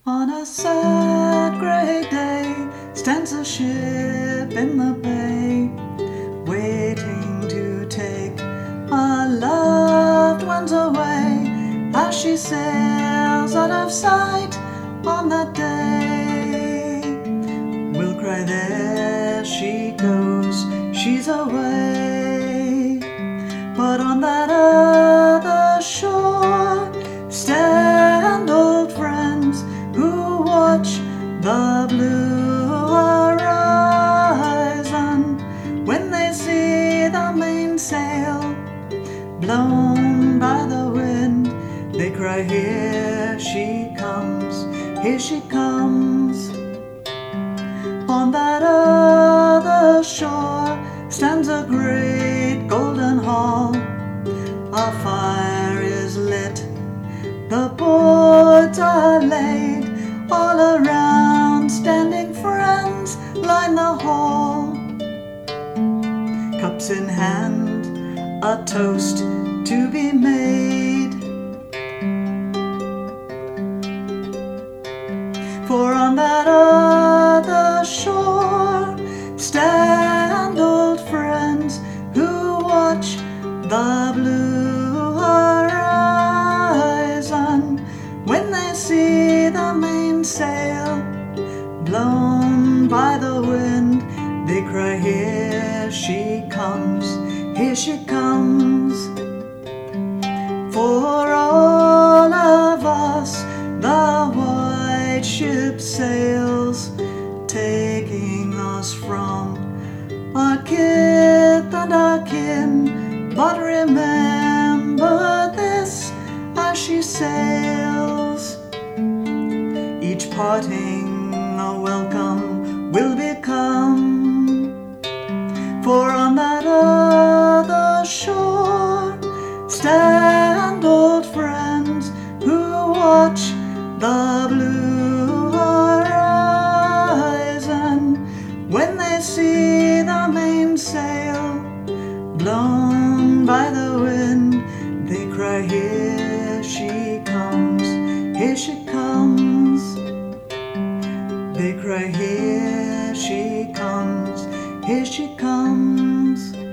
On a sad grey day stands a ship in the bay, waiting to take my loved ones away. As she sails out of sight on that day, we'll cry, there she goes, she's away. But on that other shore stand old friends who watch the blue horizon. When they see the mainsail blown by the wind, they cry, here she comes, here she comes. On that other shore stands a great golden hall. A fire is lit, the boards are laid, all around standing friends line the hall. Cups in hand, a toast to be made. For on that other shore stand old friends who watch the blue horizon. When they see the mainsail blown by the wind, they cry, here she comes, here she comes. For all of us the white ship sails, taking us from our kith and our kin. But remember this as she sails, each parting a welcome will become. For on that other shore stand old friends who watch the blue horizon. When they see the mainsail blown by the wind, they cry, here she comes, here she comes. They cry, here she comes, here she comes.